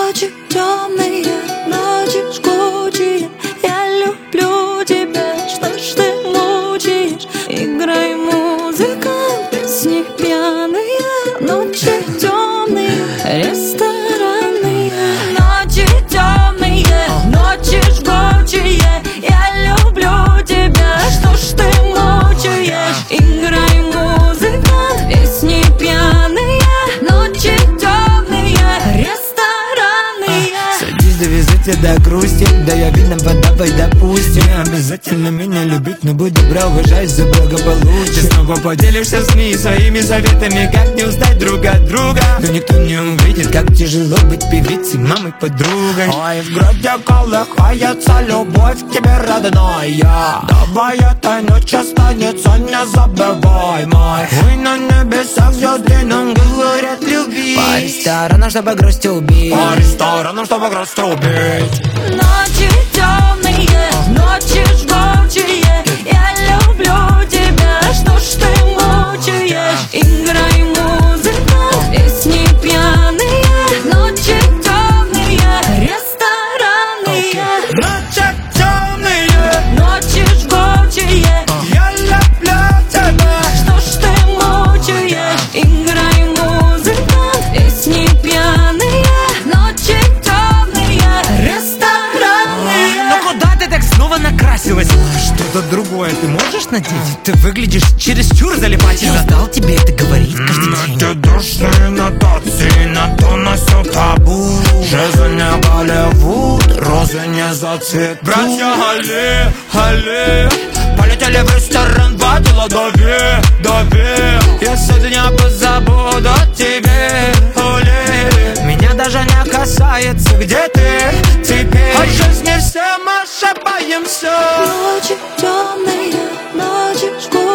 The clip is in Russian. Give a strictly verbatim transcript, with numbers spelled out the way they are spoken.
Ночи темные, ночи жгучие, я люблю тебя, что ж ты мучаешь? Играй, музыка, песни пьяные, ночи темные, ресторанные. Ночи темные, ночи жгучие, я люблю тебя, что ж ты мучаешь? Играй, музыка, песни пьяные, ночи темные, ресторанные. Садись, довезу тебя до грусти, да я видно, подавай, допустим. Не обязательно меня любить, но будь добра, уважай за благополучие. Ты снова поделишься с СМИ своими советами, как не устать друг от друга. Но никто не увидит, как тяжело быть певицей, мамой, подругой. Ой, в груди колыхается любовь к тебе, родная. Давай этой ночью останется незабываемой. Ой, на небесах звезды нам говорят любить. По ресторанам, чтобы грусть убить. По ресторанам, чтобы грусть убить. Ночи темные, ночи жгучие, я люблю тебя, что ж ты мучаешь? Играй, музыка, песни пьяные, ночи темные, ресторанные. Ночи темные, Ночи жгучие, я люблю тебя. что ж ты мучаешь? Играй, музыка, песни пьяные, ночи темные, ресторанные. Ну куда ты так снова накрасилась? Что-то другое ты можешь надеть? Ты выглядишь чересчур залипательно. Я стал тебе это говорить каждый день. Эти душные нотации на то носят табу. Жизнь не Голливуд, розы не зацветут. Братья Али, Али полетели в ресторан, водила дави, дави. Я сегодня позабуду о тебе, Оли. Меня даже не касается, где ты теперь. От жизни все мы ошибаемся. Ночи темные, ночи жгучие.